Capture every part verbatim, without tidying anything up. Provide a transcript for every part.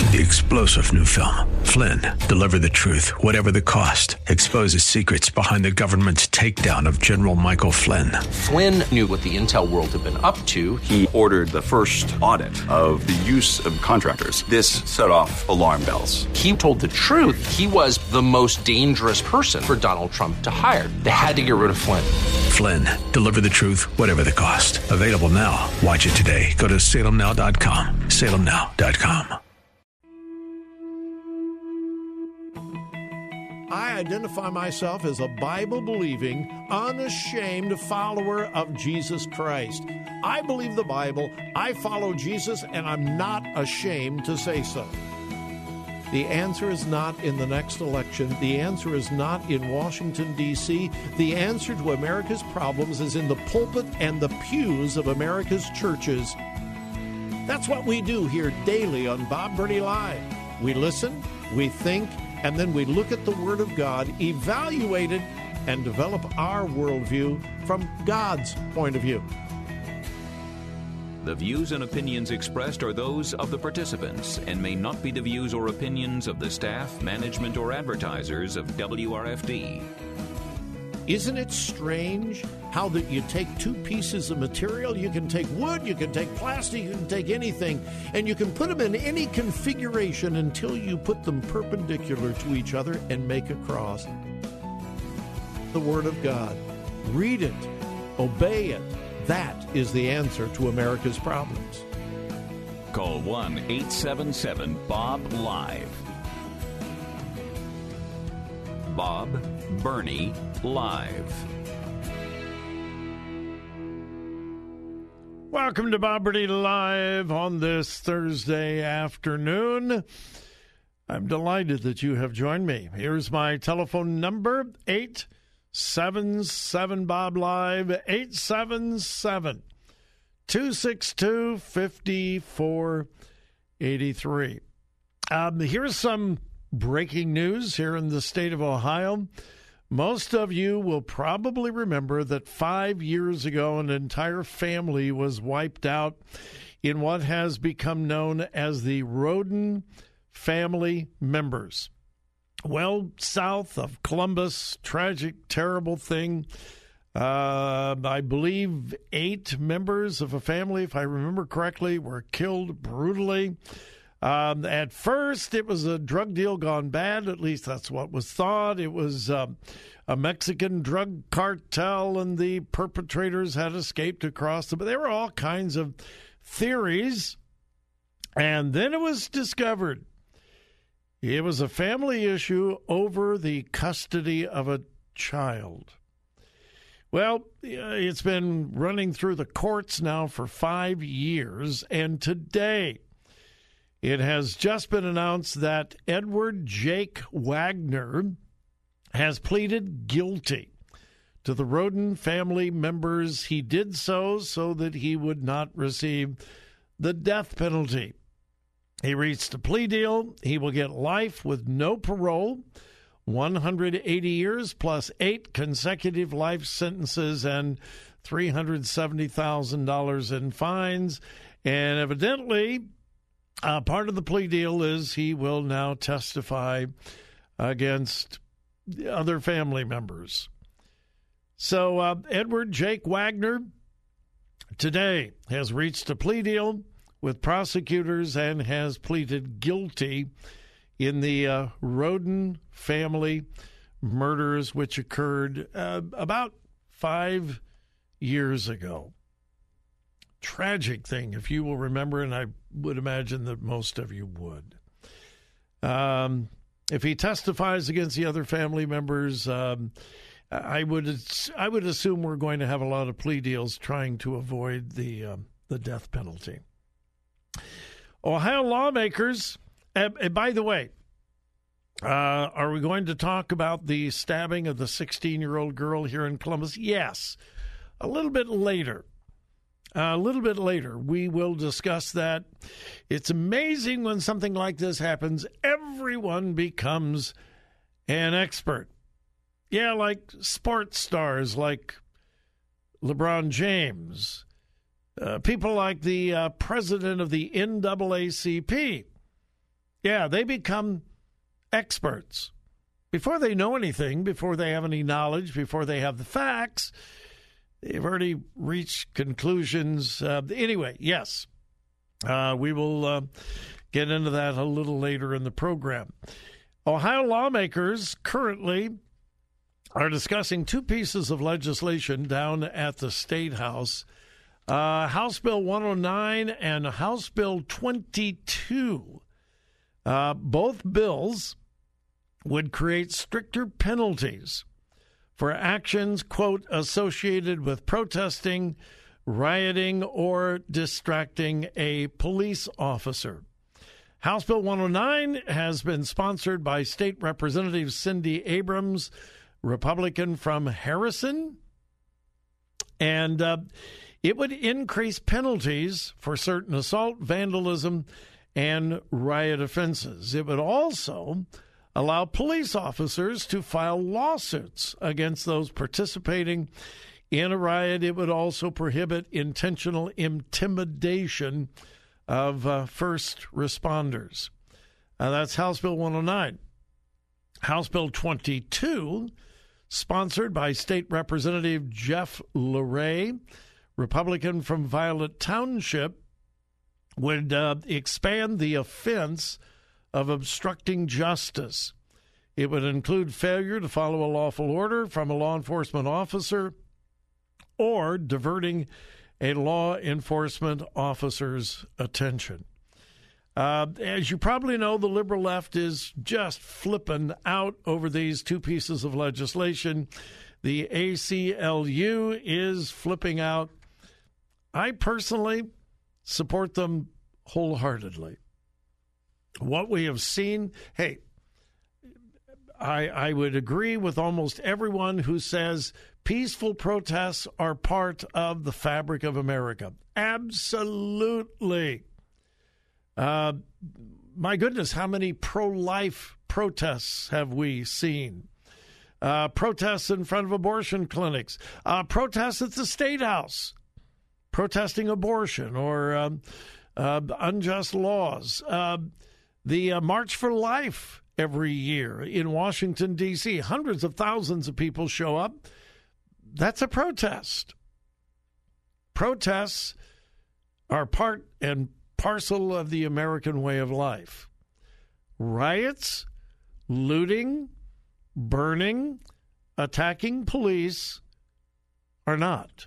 The explosive new film, Flynn, deliver the truth, whatever the cost, exposes secrets behind the government's takedown of General Michael Flynn. Flynn knew what the intel world had been up to. He ordered the first audit of the use of contractors. This set off alarm bells. He told the truth. He was the most dangerous person for Donald Trump to hire. They had to get rid of Flynn. Flynn, deliver the truth, whatever the cost. Available now. Watch it today. Go to salem now dot com. salem now dot com. I identify myself as a Bible-believing, unashamed follower of Jesus Christ. I believe the Bible, I follow Jesus, and I'm not ashamed to say so. The answer is not in the next election. The answer is not in Washington, D C The answer to America's problems is in the pulpit and the pews of America's churches. That's what we do here daily on Bob Burney Live. We listen, we think, and then we look at the Word of God, evaluate it, and develop our worldview from God's point of view. The views and opinions expressed are those of the participants and may not be the views or opinions of the staff, management, or advertisers of W R F D. Isn't it strange how that you take two pieces of material, you can take wood, you can take plastic, you can take anything, and you can put them in any configuration until you put them perpendicular to each other and make a cross. The Word of God. Read it. Obey it. That is the answer to America's problems. Call one eight seven seven Bob Live. Bob Burney Live. Welcome to Bob Burney Live on this Thursday afternoon. I'm delighted that you have joined me. Here's my telephone number, eight seven seven Bob Live, eight seven seven, two six two, five four eight three. Um, here's some breaking news here in the state of Ohio. Most of you will probably remember that five years ago, an entire family was wiped out in what has become known as the Rhoden family members. Well, south of Columbus, tragic, terrible thing. Uh, I believe eight members of a family, if I remember correctly, were killed brutally. Um, at first, it was a drug deal gone bad. At least that's what was thought. It was um, a Mexican drug cartel, and the perpetrators had escaped across the. But there were all kinds of theories. And then it was discovered it was a family issue over the custody of a child. Well, it's been running through the courts now for five years, and today it has just been announced that Edward Jake Wagner has pleaded guilty to the Rhoden family members. He did so so that he would not receive the death penalty. He reached a plea deal. He will get life with no parole, one hundred eighty years plus eight consecutive life sentences and three hundred seventy thousand dollars in fines. And evidently, Uh, part of the plea deal is he will now testify against other family members. So uh, Edward Jake Wagner today has reached a plea deal with prosecutors and has pleaded guilty in the uh, Rhoden family murders, which occurred uh, about five years ago. Tragic thing, if you will remember, and I would imagine that most of you would. Um, if he testifies against the other family members, um, I would I would assume we're going to have a lot of plea deals trying to avoid the um, the death penalty. Ohio lawmakers, and, and by the way, uh, are we going to talk about the stabbing of the sixteen-year-old girl here in Columbus? Yes, a little bit later. Uh, a little bit later, we will discuss that. It's amazing when something like this happens, everyone becomes an expert. Yeah, like sports stars like LeBron James, uh, people like the uh, president of the N double A C P. Yeah, they become experts. Before they know anything, before they have any knowledge, before they have the facts, they've already reached conclusions. Uh, anyway, yes, uh, we will uh, get into that a little later in the program. Ohio lawmakers currently are discussing two pieces of legislation down at the State House. Uh, House Bill one oh nine and House Bill twenty-two. Uh, both bills would create stricter penalties for actions, quote, associated with protesting, rioting, or distracting a police officer. House Bill one oh nine has been sponsored by State Representative Cindy Abrams, Republican from Harrison, and uh, it would increase penalties for certain assault, vandalism, and riot offenses. It would also allow police officers to file lawsuits against those participating in a riot. It would also prohibit intentional intimidation of uh, first responders. Uh, that's House Bill one oh nine. House Bill twenty-two, sponsored by State Representative Jeff LaRae, Republican from Violet Township, would uh, expand the offense of obstructing justice. It would include failure to follow a lawful order from a law enforcement officer or diverting a law enforcement officer's attention. Uh, as you probably know, the liberal left is just flipping out over these two pieces of legislation. The A C L U is flipping out. I personally support them wholeheartedly. What we have seen, hey, I, I would agree with almost everyone who says peaceful protests are part of the fabric of America. Absolutely. Uh, my goodness, how many pro-life protests have we seen? Uh, protests in front of abortion clinics, uh, protests at the State House, protesting abortion or um, uh, unjust laws. Uh, the uh, March for Life every year in Washington, D C, hundreds of thousands of people show up. That's a protest. Protests are part and parcel of the American way of life. Riots, looting, burning, attacking police are not.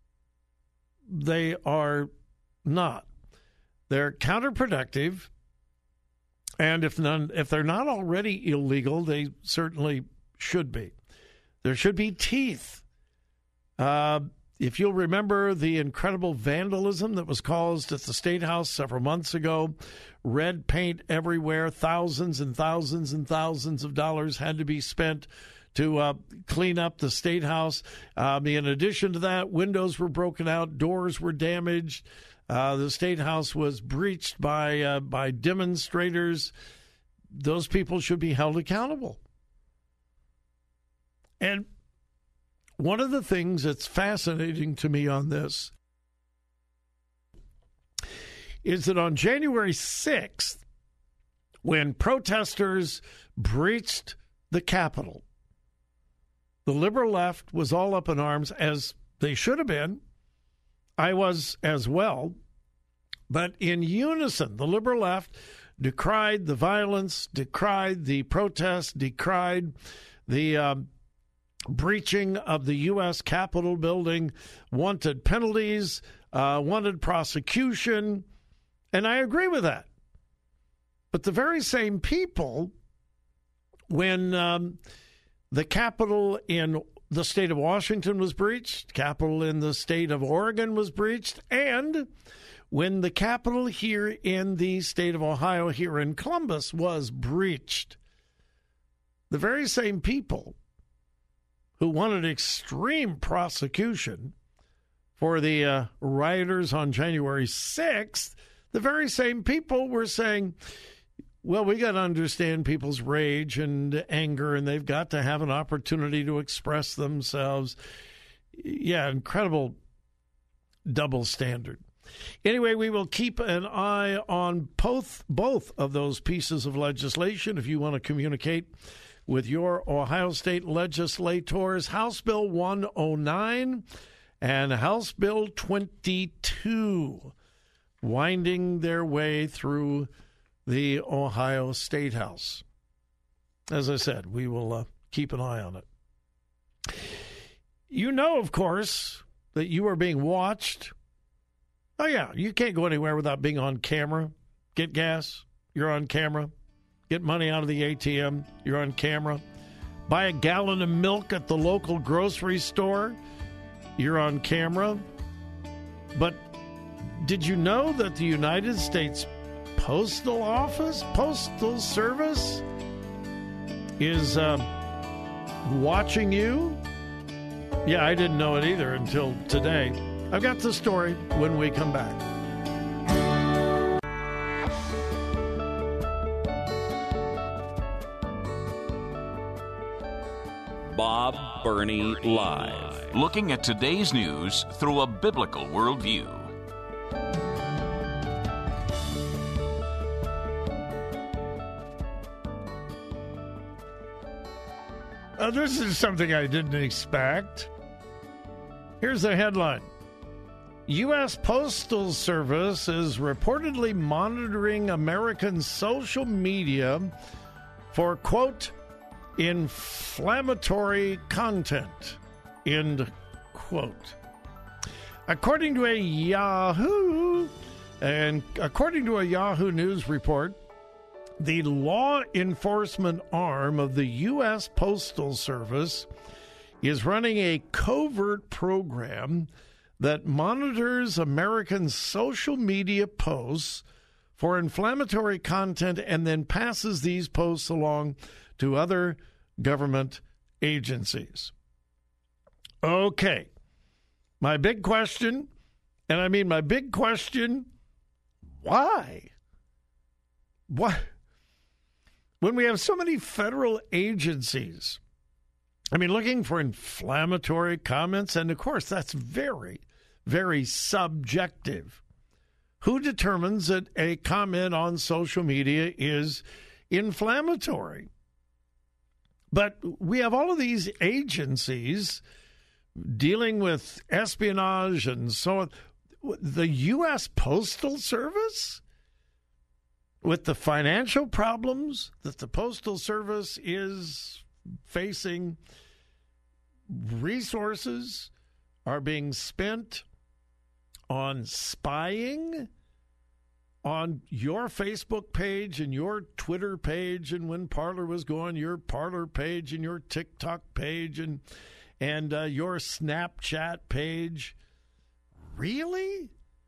They are not. They're counterproductive, and if none, if they're not already illegal, they certainly should be. There should be teeth. Uh, if you'll remember the incredible vandalism that was caused at the State House several months ago, red paint everywhere, thousands and thousands and thousands of dollars had to be spent to uh, clean up the State House. Um, in addition to that, windows were broken out, doors were damaged. Uh, the State House was breached by uh, by demonstrators. Those people should be held accountable. And one of the things that's fascinating to me on this is that on January sixth, when protesters breached the Capitol, the liberal left was all up in arms, as they should have been. I was as well. But in unison, the liberal left decried the violence, decried the protests, decried the um, breaching of the U S Capitol building, wanted penalties, uh, wanted prosecution, and I agree with that. But the very same people, when um, the Capitol in the state of Washington was breached, Capitol in the state of Oregon was breached, and when the Capitol here in the state of Ohio, here in Columbus, was breached, the very same people who wanted extreme prosecution for the uh, rioters on January sixth, the very same people were saying, well, we got to understand people's rage and anger, and they've got to have an opportunity to express themselves. Yeah, incredible double standard. Anyway, we will keep an eye on both, both of those pieces of legislation. If you want to communicate with your Ohio State legislators, House Bill one oh nine and House Bill twenty-two winding their way through the Ohio State House. As I said, we will uh, keep an eye on it. You know, of course, that you are being watched. Oh, yeah, you can't go anywhere without being on camera. Get gas, you're on camera. Get money out of the A T M, you're on camera. Buy a gallon of milk at the local grocery store, you're on camera. But did you know that the United States Postal Office, Postal Service, is uh, watching you? Yeah, I didn't know it either until today. I've got the story when we come back. Bob Burney Live. Looking at today's news through a biblical worldview. Uh, this is something I didn't expect. Here's the headline. U S Postal Service is reportedly monitoring American social media for, quote, inflammatory content, end quote. According to a Yahoo, and according to a Yahoo News report, the law enforcement arm of the U S Postal Service is running a covert program that monitors American social media posts for inflammatory content and then passes these posts along to other government agencies. Okay. My big question, and I mean my big question, why? Why? When we have so many federal agencies, I mean, looking for inflammatory comments, and of course, that's very, very subjective. Who determines that a comment on social media is inflammatory? But we have all of these agencies dealing with espionage and so on. The U S Postal Service, with the financial problems that the Postal Service is facing, resources are being spent on spying on your Facebook page and your Twitter page, and when Parler was going, your Parler page and your TikTok page and and uh, your Snapchat page. Really?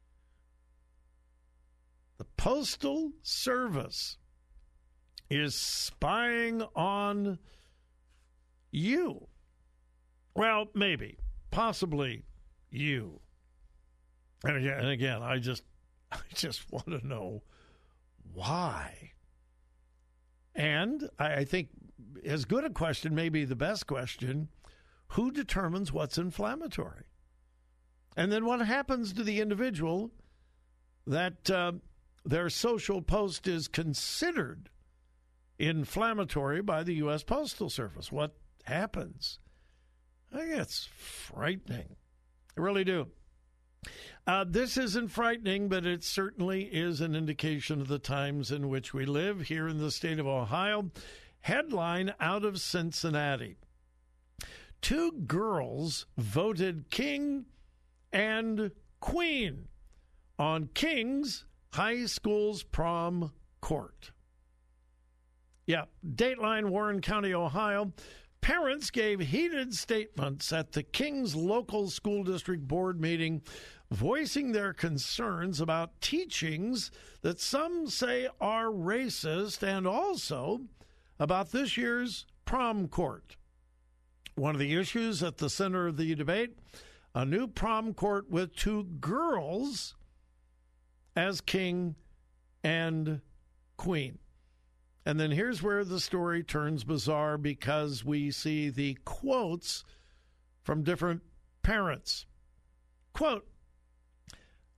The Postal Service is spying on you. Well, maybe, possibly you. And again, and again, I just, I just want to know why. And I, I think as good a question, maybe the best question, who determines what's inflammatory? And then what happens to the individual that uh, their social post is considered inflammatory by the U S Postal Service? What happens? I think it's frightening. I really do. Uh, this isn't frightening, but it certainly is an indication of the times in which we live here in the state of Ohio. Headline out of Cincinnati. Two girls voted king and queen on King's High School's prom court. Yeah, Dateline, Warren County, Ohio. Parents gave heated statements at the King's local school district board meeting, voicing their concerns about teachings that some say are racist, and also about this year's prom court. One of the issues at the center of the debate, a new prom court with two girls as king and queen. And then here's where the story turns bizarre, because we see the quotes from different parents. Quote,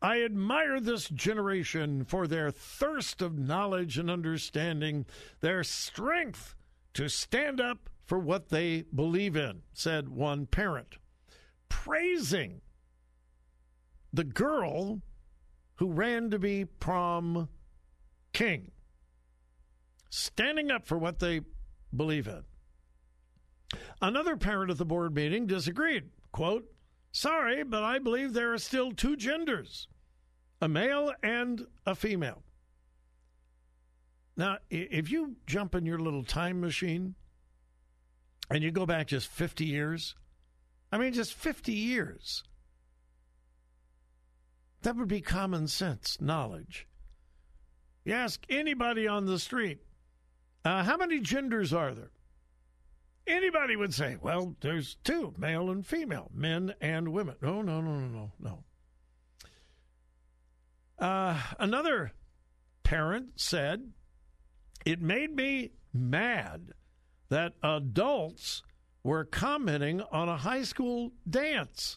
I admire this generation for their thirst of knowledge and understanding, their strength to stand up for what they believe in, said one parent, praising the girl who ran to be prom king, standing up for what they believe in. Another parent at the board meeting disagreed. Quote, sorry, but I believe there are still two genders, a male and a female. Now, if you jump in your little time machine and you go back just fifty years, I mean, just fifty years, that would be common sense knowledge. You ask anybody on the street, uh, how many genders are there? Anybody would say, well, there's two, male and female, men and women. No, no, no, no, no, no. Uh, another parent said, it made me mad that adults were commenting on a high school dance.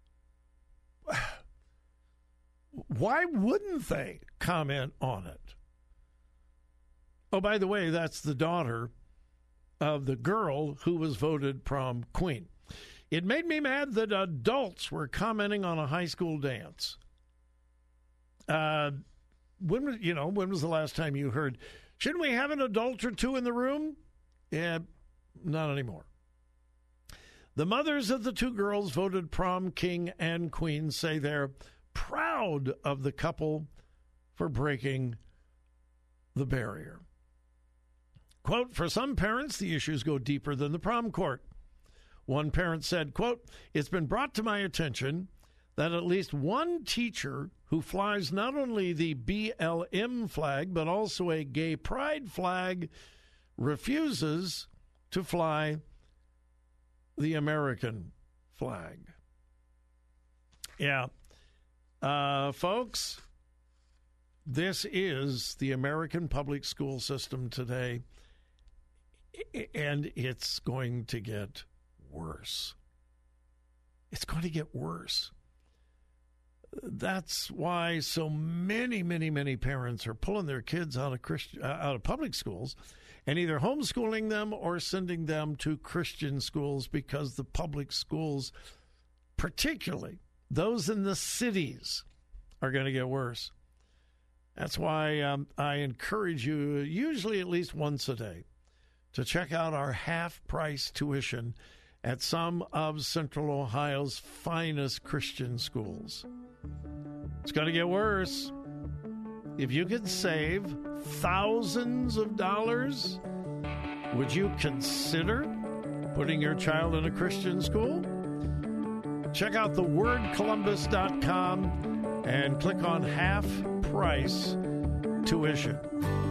Why wouldn't they comment on it? Oh, by the way, that's the daughter of the girl who was voted prom queen. It made me mad that adults were commenting on a high school dance. Uh, when was, you know, when was the last time you heard, shouldn't we have an adult or two in the room? Yeah, not anymore. The mothers of the two girls voted prom king and queen say they're proud of the couple for breaking the barrier. Quote, for some parents, the issues go deeper than the prom court. One parent said, quote, it's been brought to my attention that at least one teacher who flies not only the B L M flag, but also a gay pride flag, refuses to fly the American flag. Yeah. Uh, folks, this is the American public school system today, and it's going to get worse. It's going to get worse. That's why so many, many, many parents are pulling their kids out of Christian, uh, out of public schools and either homeschooling them or sending them to Christian schools, because the public schools, particularly those in the cities, are going to get worse. That's why um, I encourage you, usually at least once a day, to check out our half-price tuition at some of Central Ohio's finest Christian schools. It's going to get worse. If you could save thousands of dollars, would you consider putting your child in a Christian school? Check out the word columbus dot com and click on half-price tuition.